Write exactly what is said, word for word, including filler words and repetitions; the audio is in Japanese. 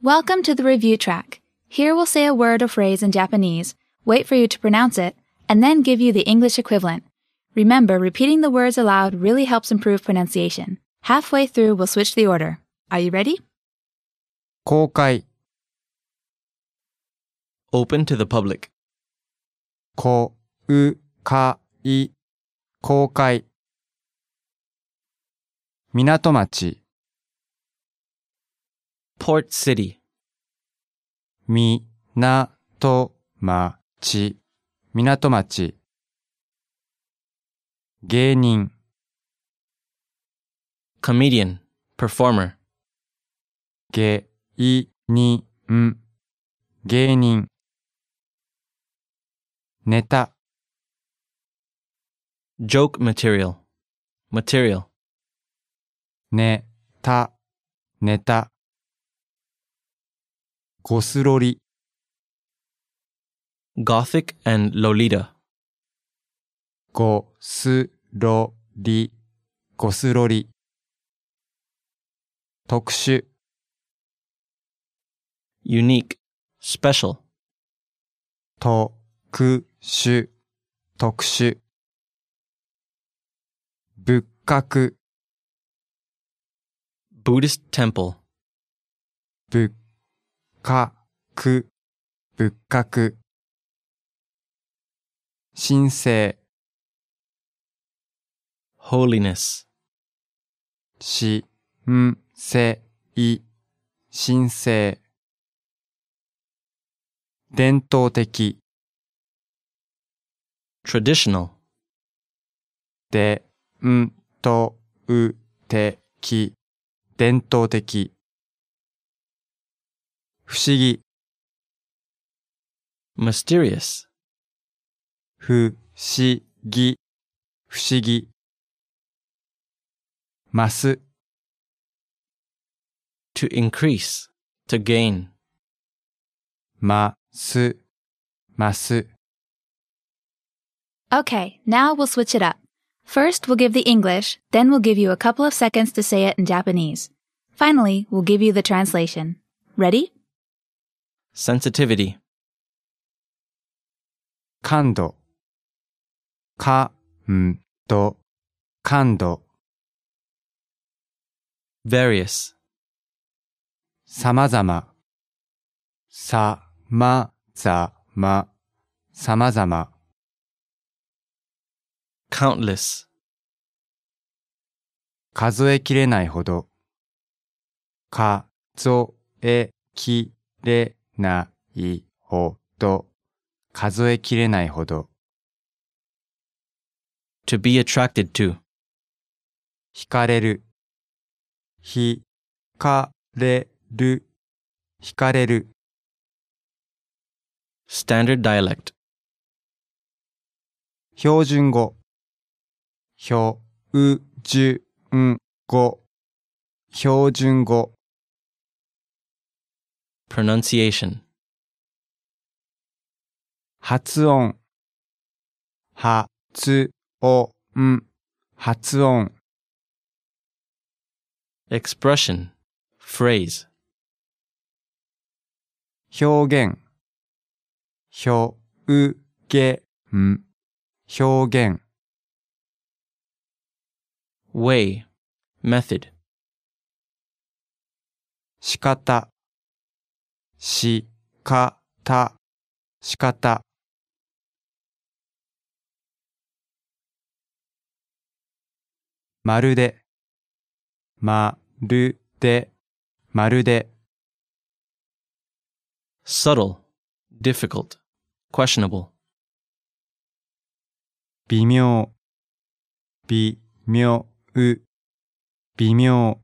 Welcome to the review track. Here we'll say a word or phrase in Japanese, wait for you to pronounce it, and then give you the English equivalent. Remember, repeating the words aloud really helps improve pronunciation. Halfway through, we'll switch the order. Are you ready? 公開 Open to the public. こうかい公開港町 Port City. 港町港町芸人 Comedian. Performer. 芸人芸人ネタ Joke material. Material. ネタネタゴスロリ Gothic and Lolita. ゴスロリゴスロリ特殊 Unique. Special. 特殊特殊仏閣 Buddhist temple. 仏閣仏閣神聖 Holiness. 神聖神聖伝統的 Traditional. 伝統的伝統的不思議 Mysterious. 不思議不思議増す To increase. To gain. 増す増す Okay, now we'll switch it up. First, we'll give the English, then we'll give you a couple of seconds to say it in Japanese. Finally, we'll give you the translation. Ready? Sensitivity. 感度感度感度 Various. さまざまさまざまさまざま Countless. 数えきれないほど数えきれないほど数えきれないほど To be attracted to. 惹かれる惹かれる惹かれる Standard dialect. 標準語標準語標準語 Pronunciation. 発音発音発音 Expression. Phrase. 表現表現表現 Way. Method. 仕方仕方仕方まるでまるでまるで Subtle. Difficult. Questionable. 微妙微妙微妙